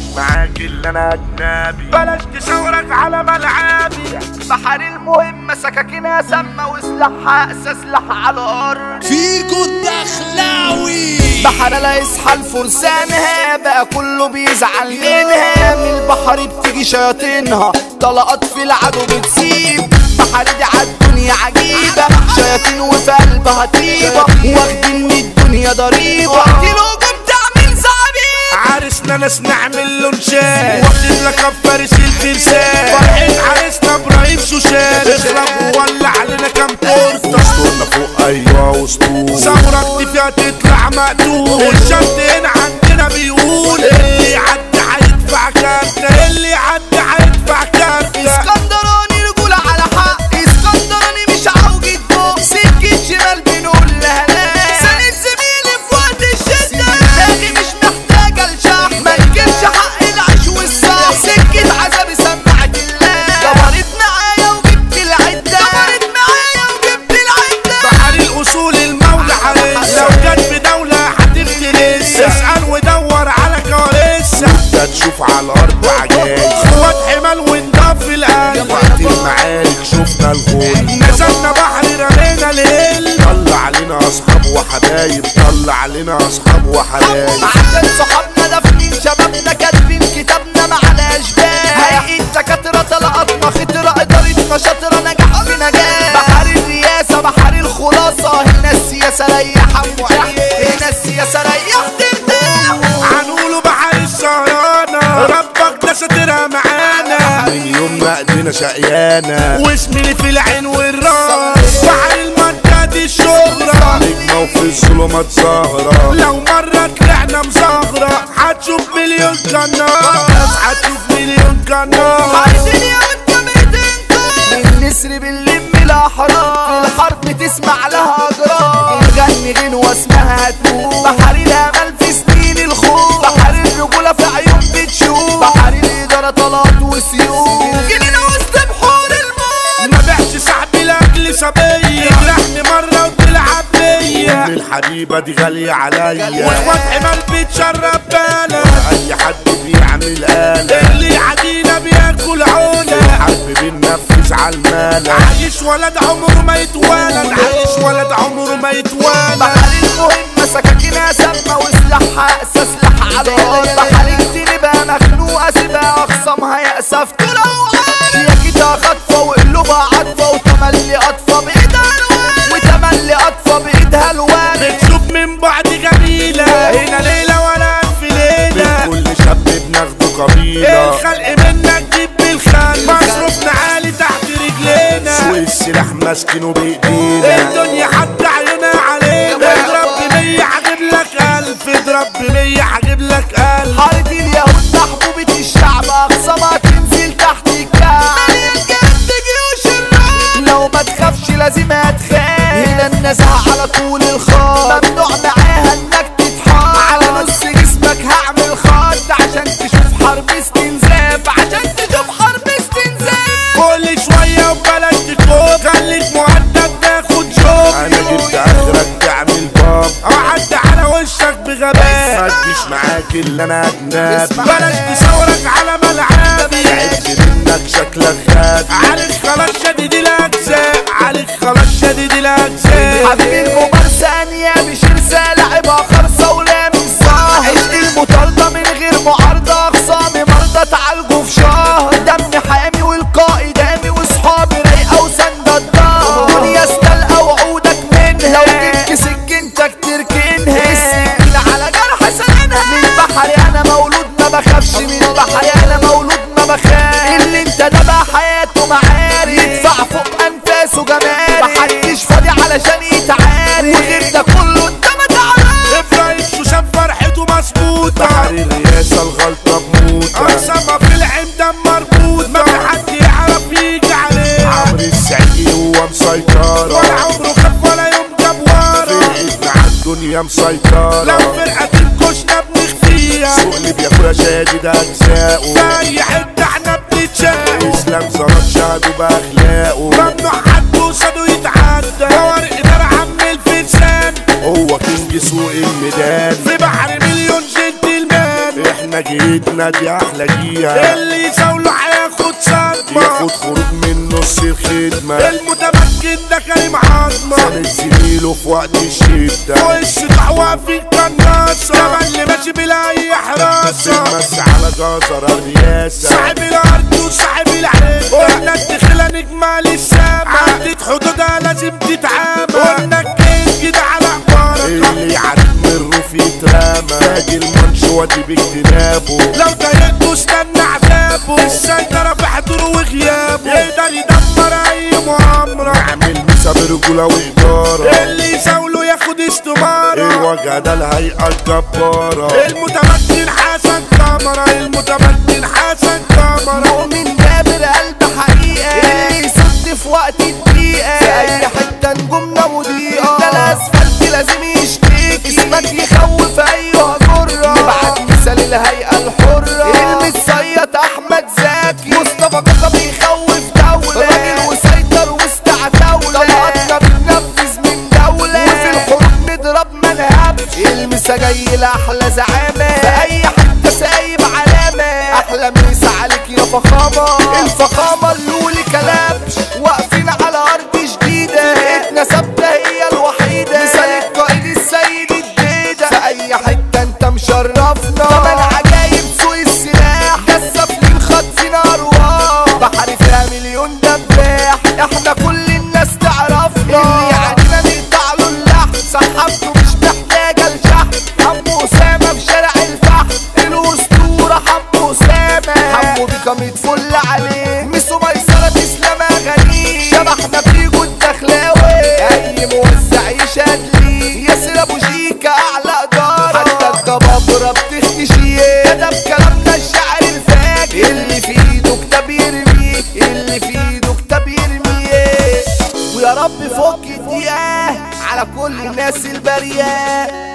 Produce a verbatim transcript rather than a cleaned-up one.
معاك اللي انا اجنبي، بلاش تشاورك على ملعبي. بحر المهمة سكاكينها سامة وسلاحها اساس سلاح على الارض. فيكو الدخلاوي بحر لا يصحى لفرسانها بقى كله بيزعل منها. من البحر بتيجي شياطينها طلقات في العدو بتسيب. بحر دي عالدنيا عجيبة شياطين وفي قلبها طيبة واخدين من الدنيا ضريبة. وقت الهجوم تعمل زعبيب عرسنا ناس نعمل له نشان واخدين لقب فارس الفرسان. فرحة عرسنا ابراهيم سوشان اخرب وولع علينا كام تورته. اسطورنا فوق ايوه اسطور ثورة فيها تطلع مقتول. الشمس هنا عندنا بيقول اللي يعدي هيدفع كارتة، اللي يعدي هيدفع كارتة. اسكندراني رجولة على حق، اسكندراني مش عوجة فوق. سكة شمال بنقول لها لا، سند زميلي في وقت الشدة. دماغي مش محتاجة لشح، ما تجيبش حق العيش والصح. سكة عذابي سمعت الله، دورت معايا وجبت العدة، دورت معايا وجبت العدة. بحر الاصول المولى حارس، لو جت في دولة هتفترس. اسأل ودور على كوارث، انت تشوف على الارض عجايز. اخوات حمال ونضاف في القلب، وقت المعارك شفنا الغول. نزلنا بحر رمينا الهل، طلع علينا اصحاب وحبايب، طلع علينا اصحاب وحبايب. عشان صحابنا دافنين شبابنا كاتبين كتابنا معنا اشباه. هيئة دكاترة طلقاتنا خطرة ادارتنا شاطرة نجاح في نجاح. بحر الرياسة بحر الخلاصة هنا السياسة ريحة معين، هنا السياسة ريح ترتاح. هنقوله بحر السهرانة ربك ده ساترها معانا. من يومنا ايدينا شقيانة واسمي في العين والراس. بحر المنطقة دي الشهرة نجمة وفي الظلمات زهرة. لو مرة طلعنا مزهرة هتشوف مليون قناص، هتشوف مليون قناص. عايزين يا من نسر بنلم الاحرار. في الحرب تسمع لها اجرار، بنغني غنوة اسمها هتموت. بحر الامل في سنين الخوف، بحر الرجولة في عيون بتشوف. بحر الادارة طلعت وسيوف، جنينة وسط بحور الموت. ما بيعش صاحبي لاجل صبية، يجرحني مرة وتلعب بيا. الحبيبة دي غالية عليا، واخوات حمال بتشرب بالك. اي حد بيعمل قالة، اللي يعدينا بياكل عونة. الحرب بننفذ عالمالة، عايش ولد عمره ما يتولد، عايش ولد عمره ما يتولد. بحر المهمة سكاكينها سامة وسلاحها اساس سلاح على الارض. بحر الدين بقى مخنوقة سيبها اخصامها يأسف تروح. شياكتها خطفة وقلوبها عطفة وتملي قطفة بايدها الوان، وتملي قطفة بايدها الوان. بتشوف من بعد جميلة هنا ليلة ولا في ليلة. كل شاب بناخده قبيلة، الخلق منك جيب بالخل. مصروفنا عالي تحت رجلينا، سوق السلاح ماسكينه بايدينا. الدنيا حتى عيونها علينا. اضرب بمية هجيب لك الف، اضرب بمية هجيب لك الف. حارة اليهود محبوبة الشعب اخصامها تنزل تحت الكعب. مليان جد جيوش الرعب، لو ما تخافش لازم هتخاف. هنا النزاهة على طول الخط، ممنوع معاها انك تتحط. على نص جسمك هعمل خط عشان تشوف حرب استنزاف، عشان تشوف حرب استنزاف. كل شوية وبلاش تكوب، خليك مؤدب تاخد شوك. انا جبت اخرك تعمل باب، اعدي على وشك بغباء. متجيش معاك اللي انا اجنبي، بلاش تصورك على ملعبي. تعبت منك شكلك غبي، عليك خلاص شديد الاجزاء، عليك خلاص شديد الاجزاء. حبيبي الممارسة انيابي شرسة لعبها خرصة ولامس صح. عشق المطاردة من غير معارضة اخصامي مرضى تعالجوا في شهر. دمي حامي والقائد دامي وصحابي رايقة وسندة الظهر. دنيا استلقى وعودك منها، لو جبت سكينتك تركنها. السكينة على جرح سنانها. من بحري انا مولود ما بخافش، من بحري انا مولود ما بخاف. اللي انت ده بقى حياته معاري، يدفع فوق انفاسه جماري. محدش فاضي علشان يتعاري، وغير ده كله انت ما تعرف. ابراهيم شوشان فرحته مظبوطة، بحر الرئاسة الغلطة بموتة. اقسامها في العين دم مربوطة، ما في حد يعرف يجي عليه. عمرو السعيدي هو مسيطرة، ولا عمره خاف ولا يوم جاب ورا. فرقتنا عالدنيا مسيطرة، لو فرقة تنكشنا بنخفيها. سوق اللي بياكلها شادد اجزاؤه، في اي حتة احنا بنتشاق. اسلام ظبط شهده باخلاقه، ممنوع حد قصاده يتعدى. طوارق ادارة عم الفرسان، هو كينج سوق الميدان. في بحر مليون جنتلمان، احنا احنا جيتنا دي احلى جيها، اللي يزاوله هياخد صدمة، ياخد خروج من نص الخدمة، المتمكن ده كريم عظمة، ساند زميله في وقت الشدة، فوق السطح واقفين كناصة، كمان اللي ماشي بلا اي حراسة، بس على جزر الرياسة، صاحب الارض وصاحب العدة، قلنا الدخلة نجمة للسما، عدت حدودها لازم تتعامى، قلنا الكينج ده على عبارة، اللي يعدي من الروف يترمى، تاج المنشوة دي باجتنابه، لو ضايقته استنى عذابه، السيطرة في حضوره وغيابه، يقدر يدمر اي مؤامرة، عامل مسا برجولة وإدارة، اللي يزاوله ياخد استمارة، الوجع ده الهيئة الجبارة، المتمكن حسن كامرة، المتمكن حسن كامرة، مؤمن جابر قلب حقيقة، اللي يصد في وقت الدقيقة، في أي حتة نجومنا مضيئة، ده الأسفلت لازم يشتكي، اسمك يخوف أيها جرة، نبعت مثال الهيئة الحرة، المتصيد أحمد زكي، مصطفى كاكا بيخوف دولة، راجل وسيطر وسط عتاولة، طلعتنا بننفذ من دولة، وفي الحروب نضرب ما نهبش، المسا جاي لأحلى زعامة، في أي حتة سايب علامة، أحلى مسا عليك يا فخامة، الفخامة اللولي كلبش، واقفين على أرض جديدة، بيئتنا ثابتة هي الوحيدة، مثال القائد السيد الديدة، في أي حتة أنت مشرفنا، كمان عجايب سوق السلاح، كسفلين خاطفين أرواح، بحر فيها مليون دباح، احنا كل الناس تعرفنا، اللي علينا نقطع له اللحم، صحبته مش محتاجة لشحن، حمو أسامة في شارع الفحم، الأسطورة حمو أسامة، حمو بيكا متفل عليه، ميسو ميسرة تسلم أغانيه، شبحنا فيجو الدخلاوي، أي موزع يشهد ليه، ياسر أبو شيكا أعلى إدارة، حتى الجبابرة بتختشيه، ده بكلامنا الشعر الفاجر، اللي في إيده كتاب يرميه، اللي في إيده كتاب يرميه، ويا رب فك الدقيقة على كل الناس البريئة.